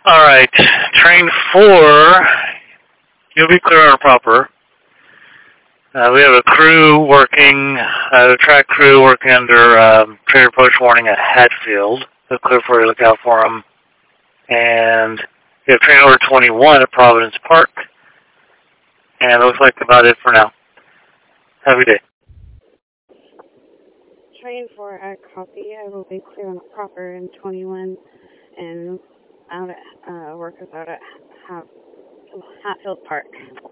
Alright, train 4, you'll be clear on proper. We have a crew working, a track crew working under trade approach warning at Hatfield. So clear for you, look out for them. And we have train order 21 at Providence Park. And it looks like about it for now. Have a good day. Train 4, I copy. I will be clear on proper in 21 and out at work about at Hatfield Park.